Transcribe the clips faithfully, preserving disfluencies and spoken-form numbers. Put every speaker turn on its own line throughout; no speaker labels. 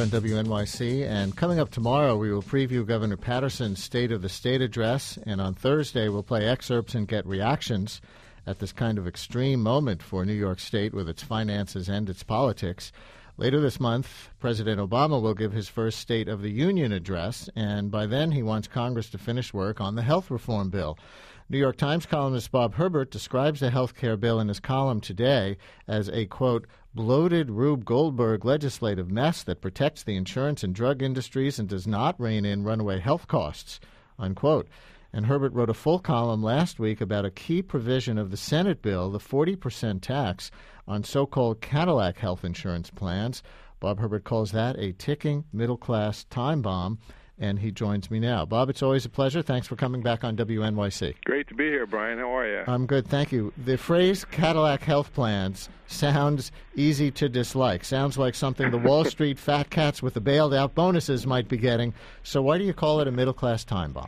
on W N Y C, and coming up tomorrow we will preview Governor Patterson's State of the State address, and on Thursday we'll play excerpts and get reactions at this kind of extreme moment for New York State with its finances and its politics. Later this month, President Obama will give his first State of the Union address, and by then he wants Congress to finish work on the health reform bill. New York Times columnist Bob Herbert describes the health care bill in his column today as a, quote, bloated Rube Goldberg legislative mess that protects the insurance and drug industries and does not rein in runaway health costs, unquote. And Herbert wrote a full column last week about a key provision of the Senate bill, the forty percent tax on so-called Cadillac health insurance plans. Bob Herbert calls that a ticking middle-class time bomb, and he joins me now. Bob, it's always a pleasure. Thanks for coming back on W N Y C.
Great to be here, Brian. How are you?
I'm good, thank you. The phrase Cadillac health plans sounds easy to dislike. Sounds like something the Wall Street fat cats with the bailed-out bonuses might be getting. So why do you call it a middle-class time bomb?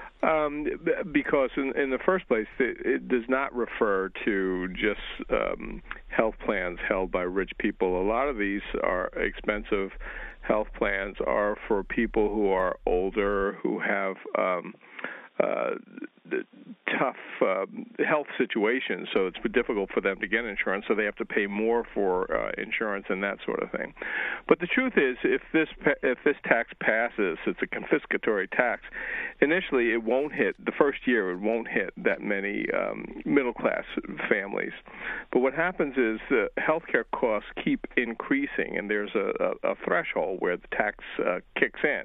Um, because in, in the first place, it, it does not refer to just um, health plans held by rich people. A lot of these are expensive health plans are for people who are older, who have um, uh, tough uh, health situations, so it's difficult for them to get insurance, so they have to pay more for uh, insurance and that sort of thing. But the truth is, if this if this tax passes, it's a confiscatory tax. Initially, it won't hit, the first year, it won't hit that many um, middle-class families. But what happens is the healthcare costs keep increasing, and there's a, a, a threshold where the tax uh, kicks in.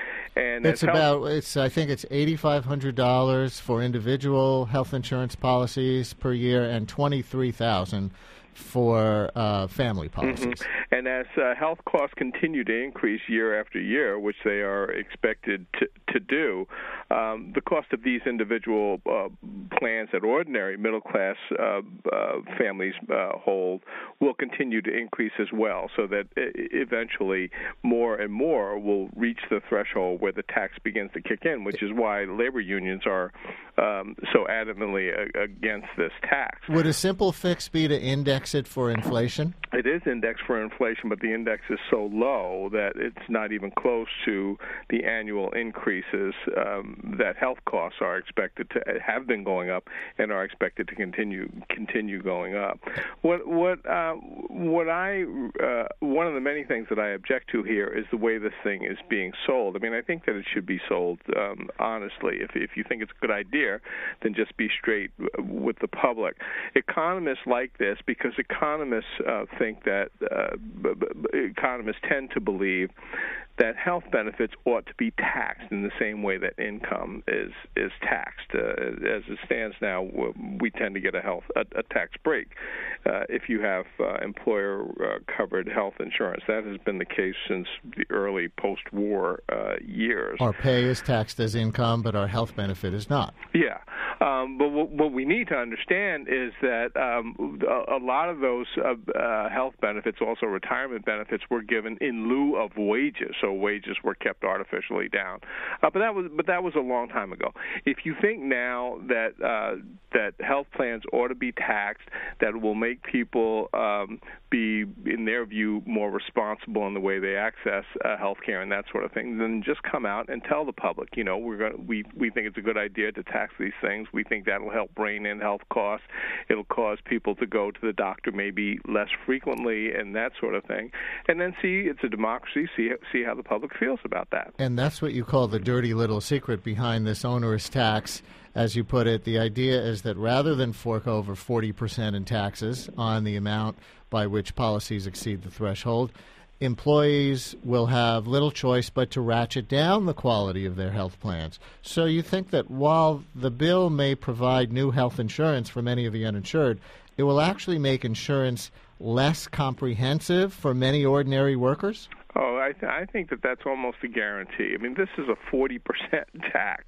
And
it's about, it's I think it's eight thousand five hundred dollars for individual health insurance policies per year and twenty-three thousand dollars for uh, family policies.
Mm-hmm. And as uh, health costs continue to increase year after year, which they are expected to, to do, um, the cost of these individual uh, plans that ordinary middle-class uh, uh, families uh, hold will continue to increase as well, so that eventually more and more will reach the threshold where the tax begins to kick in, which is why labor unions are um, so adamantly a- against this tax.
Would a simple fix be to index it for inflation?
It is indexed for inflation, but the index is so low that it's not even close to the annual increases um, that health costs are expected to have been going up and are expected to continue continue going up. What what uh, what I uh, one of the many things that I object to here is the way this thing is being sold. I mean, I think that it should be sold um, honestly. If if you think it's a good idea, then just be straight with the public. Economists like this because economists uh, think that uh, b- b- economists tend to believe that health benefits ought to be taxed in the same way that income is is taxed. Uh, as it stands now, we tend to get a health a, a tax break uh, if you have uh, employer-covered uh, health insurance. That has been the case since the early post-war uh, years.
Our pay is taxed as income, but our health benefit is not.
Yeah, um, but what, what we need to understand is that um, a, a lot of those uh, uh, health benefits, also retirement benefits, were given in lieu of wages. So wages were kept artificially down, uh, but that was but that was a long time ago. If you think now that uh, that health plans ought to be taxed, that will make people um, be, in their view, more responsible in the way they access uh, health care and that sort of thing, then just come out and tell the public, you know, we're going we we think it's a good idea to tax these things. We think that will help rein in health costs. It'll cause people to go to the doctor maybe less frequently and that sort of thing, and then see it's a democracy. See see how the public feels about that.
And that's what you call the dirty little secret behind this onerous tax. As you put it, the idea is that rather than fork over forty percent in taxes on the amount by which policies exceed the threshold, employees will have little choice but to ratchet down the quality of their health plans. So you think that while the bill may provide new health insurance for many of the uninsured, it will actually make insurance less comprehensive for many ordinary workers?
Oh, I, th- I think that that's almost a guarantee. I mean, this is a forty percent tax.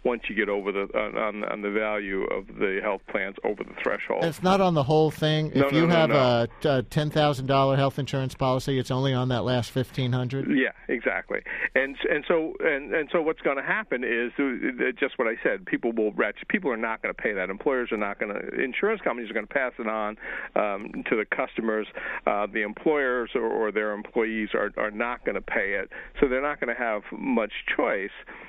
once you get over the on, on the value of the health plans over the threshold.
And it's not on the whole thing. If
no, no,
you
no,
have
no.
a, a ten thousand dollars health insurance policy, it's only on that last fifteen hundred dollars?
Yeah, exactly. And and so and, and so what's going to happen is just what I said. People will ratchet. People are not going to pay that. Employers are not going to. Insurance companies are going to pass it on um, to the customers. Uh, the employers or, or their employees are, are not going to pay it. So they're not going to have much choice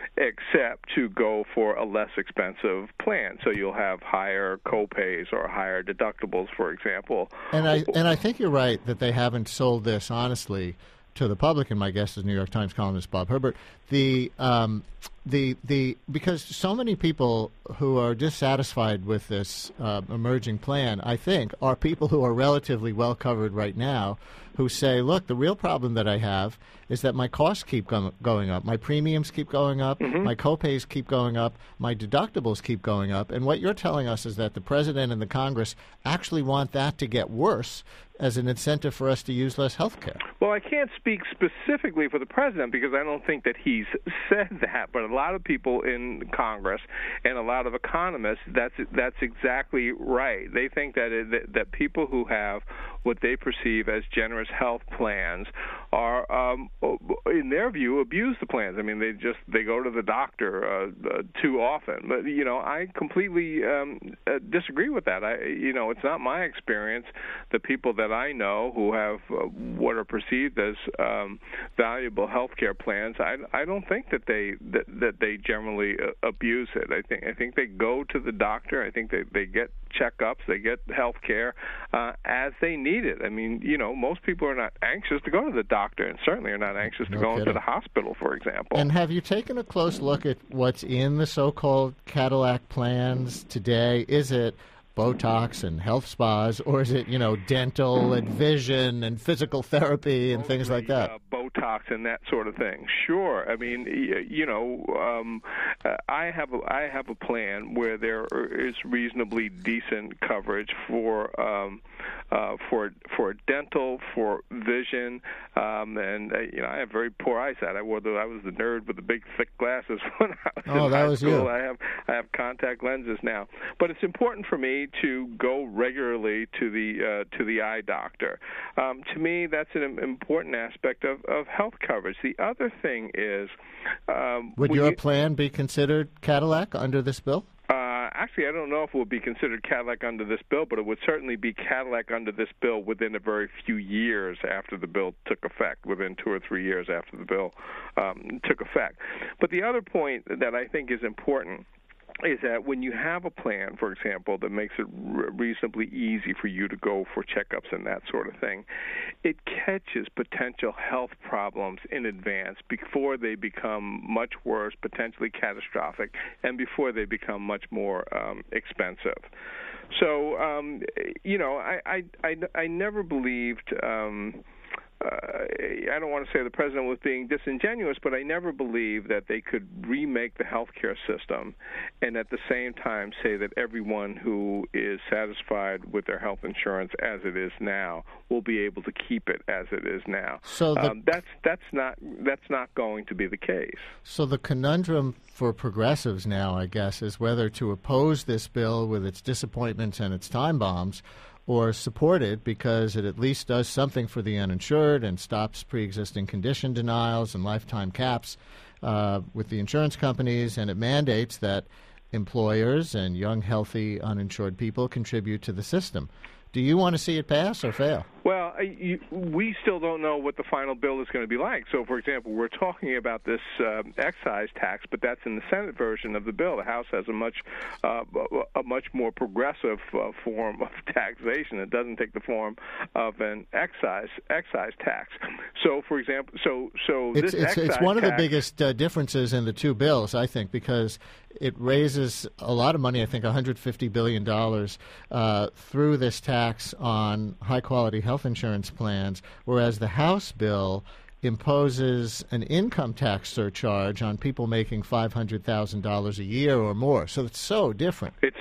except to go for a less expensive plan. So you'll have higher co-pays or higher deductibles, for example.
And I and I think you're right that they haven't sold this honestly to the public. And my guest is New York Times columnist Bob Herbert. The um, the the because so many people who are dissatisfied with this uh, emerging plan, I think, are people who are relatively well covered right now, who say, look, the real problem that I have is that my costs keep go- going up, my premiums keep going up,
mm-hmm.
my copays keep going up, my deductibles keep going up, and what you're telling us is that the president and the Congress actually want that to get worse as an incentive for us to use less health care.
Well, I can't speak specifically for the president because I don't think that he's said that, but a lot of people in Congress and a lot of economists, that's that's exactly right. They think that it, that, that people who have what they perceive as generous health plans are, um, in their view, abuse the plans. I mean, they just they go to the doctor uh, uh, too often. But you know, I completely um, uh, disagree with that. I, you know, it's not my experience. The people that I know who have uh, what are perceived as um, valuable health care plans, I, I don't think that they that, that they generally uh, abuse it. I think I think they go to the doctor. I think they, they get checkups, they get health care uh, as they need it. I mean, you know, most people are not anxious to go to the doctor, and certainly are not anxious to
no
go
kidding.
into the hospital, for example.
And have you taken a close look at what's in the so-called Cadillac plans today? Is it Botox and health spas, or is it, you know, dental and vision and physical therapy and things like that?
Uh, Botox and that sort of thing. Sure. I mean, you know, um, I have a, I have a plan where there is reasonably decent coverage for um, uh, for for dental, for vision, um, and uh, you know, I have very poor eyesight. I wore the I was the nerd with the big thick glasses when I was
oh,
in
that
high
was
school.
you.
I have I have contact lenses now, but it's important for me to go regularly to the uh, to the eye doctor. Um, to me, that's an important aspect of, of health coverage. The other thing is, um,
would your
you,
plan be considered Cadillac under this bill?
Uh, actually, I don't know if it would be considered Cadillac under this bill, but it would certainly be Cadillac under this bill within a very few years after the bill took effect, within two or three years after the bill um, took effect. But the other point that I think is important is that when you have a plan, for example, that makes it re- reasonably easy for you to go for checkups and that sort of thing, it catches potential health problems in advance before they become much worse, potentially catastrophic, and before they become much more um, expensive. So, um, you know, I, I, I, I never believed... Um, Uh, I don't want to say the president was being disingenuous, but I never believed that they could remake the healthcare system and at the same time say that everyone who is satisfied with their health insurance as it is now will be able to keep it as it is now.
So the,
um, that's that's not that's not going to be the case.
So the conundrum for progressives now, I guess, is whether to oppose this bill with its disappointments and its time bombs, or support it because it at least does something for the uninsured and stops pre-existing condition denials and lifetime caps uh, with the insurance companies, and it mandates that employers and young, healthy, uninsured people contribute to the system. Do you want to see it pass or fail?
Well, I, you, we still don't know what the final bill is going to be like. So, for example, we're talking about this uh, excise tax, but that's in the Senate version of the bill. The House has a much uh, a much more progressive uh, form of taxation. It doesn't take the form of an excise excise tax. So, for example, so so
it's
this
it's,
excise
it's one of the
tax,
biggest uh, differences in the two bills, I think, because it raises a lot of money. I think one hundred fifty billion dollars uh, through this tax on high-quality health insurance plans, whereas the House bill imposes an income tax surcharge on people making five hundred thousand dollars a year or more. So it's so different.
It's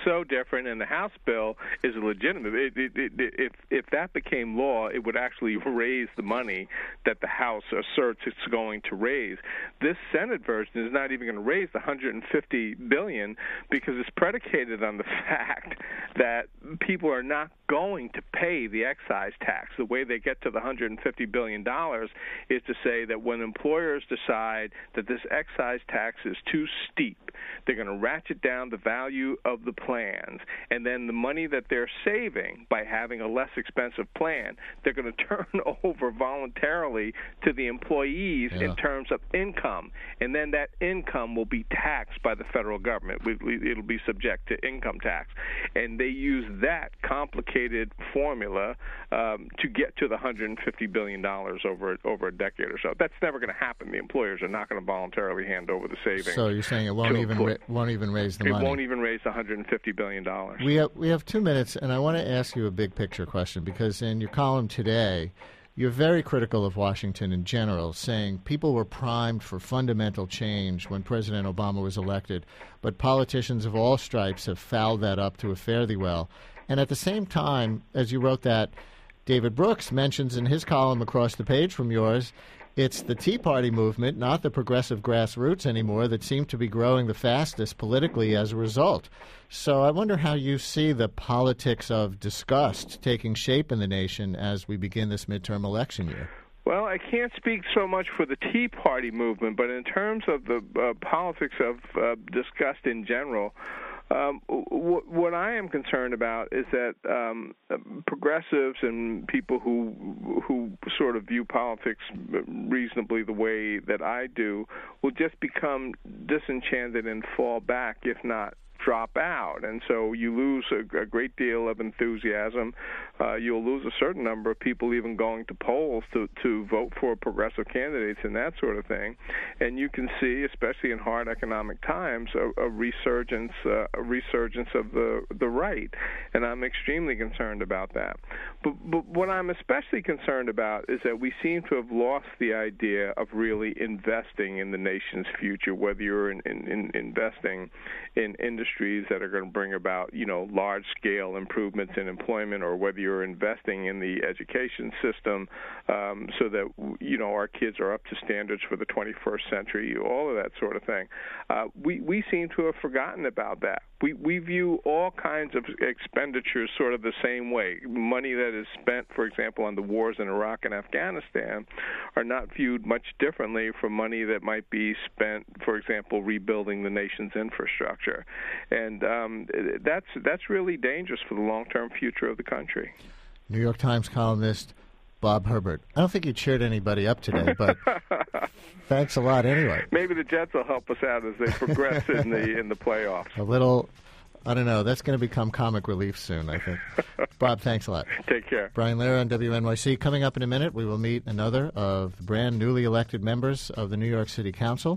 so different, and the House bill is legitimate. It, it, it, if if that became law, it would actually raise the money that the House asserts it's going to raise. This Senate version is not even going to raise the one hundred fifty billion dollars because it's predicated on the fact that people are not going to pay the excise tax. The way they get to the one hundred fifty billion dollars is to say that when employers decide that this excise tax is too steep, they're going to ratchet down the value of the plans, and then the money that they're saving by having a less expensive plan, they're going to turn over voluntarily to the employees yeah. in terms of income, and then that income will be taxed by the federal government. It'll be subject to income tax, and they use that complicated formula um, to get to the one hundred fifty billion dollars over over a decade or so. That's never going to happen. The employers are not going to voluntarily hand over the savings.
So you're saying it won't even ra- won't even raise the
it
money.
It won't even raise one hundred fifty billion dollars.
We have we have two minutes, and I want to ask you a big picture question, because in your column today, you're very critical of Washington in general, saying people were primed for fundamental change when President Obama was elected, but politicians of all stripes have fouled that up to a fare-thee-well. And at the same time, as you wrote that, David Brooks mentions in his column across the page from yours, it's the Tea Party movement, not the progressive grassroots anymore, that seem to be growing the fastest politically as a result. So I wonder how you see the politics of disgust taking shape in the nation as we begin this midterm election year.
Well, I can't speak so much for the Tea Party movement, but in terms of the uh, politics of uh, disgust in general, Um, w- what I am concerned about is that um, progressives and people who who sort of view politics reasonably the way that I do will just become disenchanted and fall back, if not drop out. And so you lose a, a great deal of enthusiasm. Uh, you'll lose a certain number of people even going to polls to, to vote for progressive candidates and that sort of thing. And you can see, especially in hard economic times, a, a resurgence uh, a resurgence of the the right. And I'm extremely concerned about that. But, but what I'm especially concerned about is that we seem to have lost the idea of really investing in the nation's future, whether you're in, in, in investing in industry that are going to bring about, you know, large-scale improvements in employment, or whether you're investing in the education system um, so that, you know, our kids are up to standards for the twenty-first century, all of that sort of thing. Uh, we, we seem to have forgotten about that. We, we view all kinds of expenditures sort of the same way. Money that is spent, for example, on the wars in Iraq and Afghanistan are not viewed much differently from money that might be spent, for example, rebuilding the nation's infrastructure. And um, that's that's really dangerous for the long-term future of the country.
New York Times columnist Bob Herbert. I don't think you cheered anybody up today, but thanks a lot anyway.
Maybe the Jets will help us out as they progress in the in the playoffs.
A little, I don't know. That's going to become comic relief soon, I think. Bob, thanks a lot.
Take care.
Brian Lehrer on W N Y C. Coming up in a minute, we will meet another of the brand newly elected members of the New York City Council.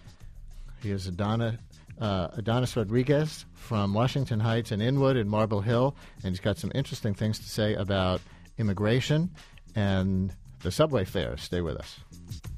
He is Adana, uh, Adonis Rodriguez from Washington Heights and Inwood and Marble Hill, and he's got some interesting things to say about immigration and the subway fares. Stay with us.